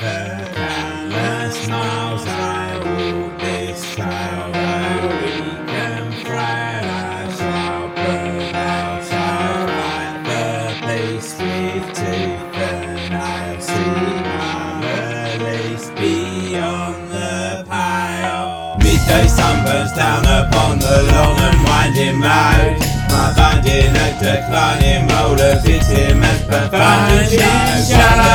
For countless miles I walk this trail, though weak and frail I shall prevail, shall fight for peace with tooth and nail, see my release beyond the pale. Midday sun burns down upon the long and winding road, my binding note declining roller fits him as profound shadow.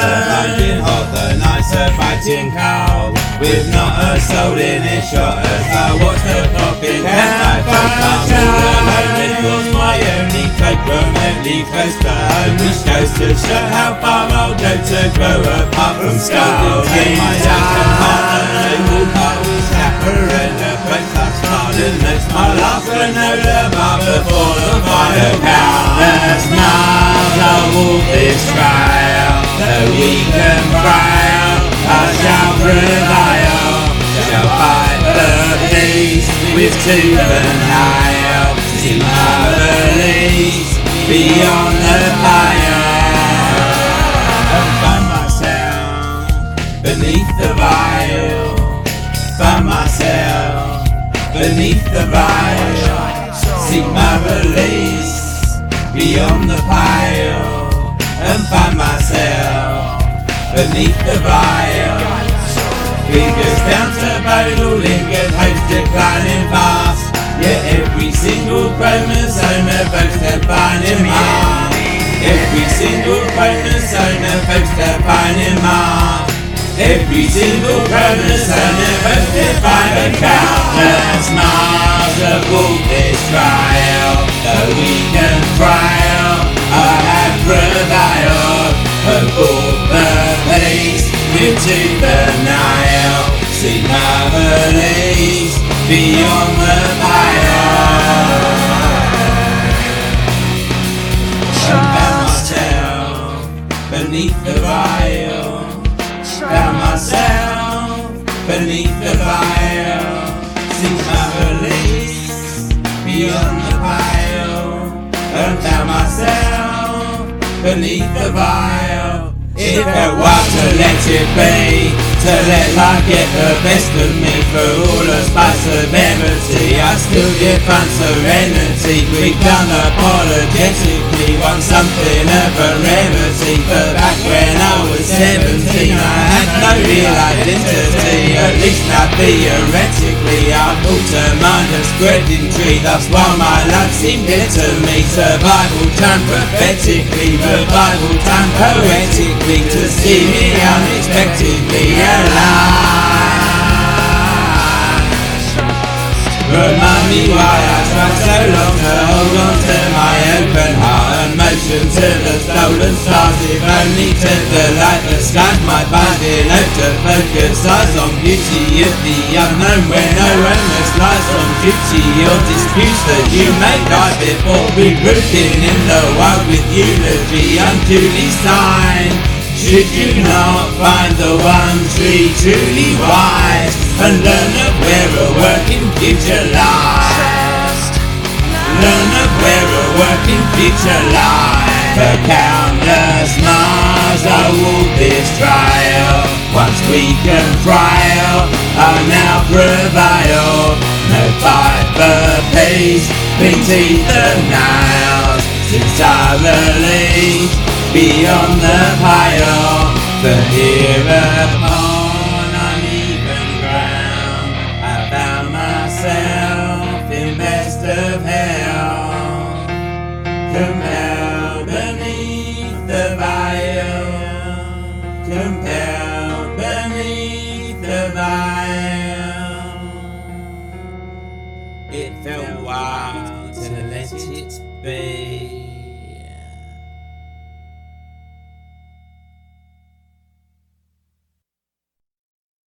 The nights are biting cold, with not a soul in his shot as I watch the clock in my phone. I'm all alone, it was my only cope, remotely close to home, which goes to show how far I'll go to grow apart from skulls in my own heart. And they will part with snapper and a break that's hard and that's my last granola bar before the final countless miles I'll walk this trail, though weak and frail I shall prevail, shall fight the peace with tooth and nail, see my release beyond the pale, and find myself beneath the veil, find myself beneath the veil, seek my release beyond the pale, and find myself beneath the veil. Fingers down to bone, all lingered hopes declining fast, yet every single chromosome evokes their finding mark. Every single chromosome evokes their finding mark. Every single chromosome evokes their finding countless miles of walk this trail, though weak and frail I have prevailed, have bought the peace with tooth and nail, see my release beyond the pale, and found myself beneath the veil, found myself beneath the veil, see my release beyond the pale, and found myself beneath the veil. It felt wild to let it be, to let life get the best of me. For all the spice of severity I still define serenity. We've done apologetically, want something of a rarity. But back when I was 17 I had no real identity, at least not theoretically. I thought a mind of spreading tree, thus while my life seemed dead to me. Survival time prophetically, revival time poetically, to see me unexpectedly alive. Remind me why I tried so long to hold on to my open heart, and motion to the stolen stars, if only to delight the skies. My binding hope to focus eyes on beauty of the unknown, where no onus lies on duty or disputes that you may die before rerouting in the wild with eulogy unduly signed. Should you not find the one tree truly wise, and learn of where a working future lies, learn of where a working future lies. For countless miles I walk this trail, once weak and frail I now prevail. No fight for peace, between teeth and nails, since I release beyond the pale. For hereupon uneven ground I found myself in best of hell, compelled beneath the veil, compelled beneath the veil. It felt wild to let it be.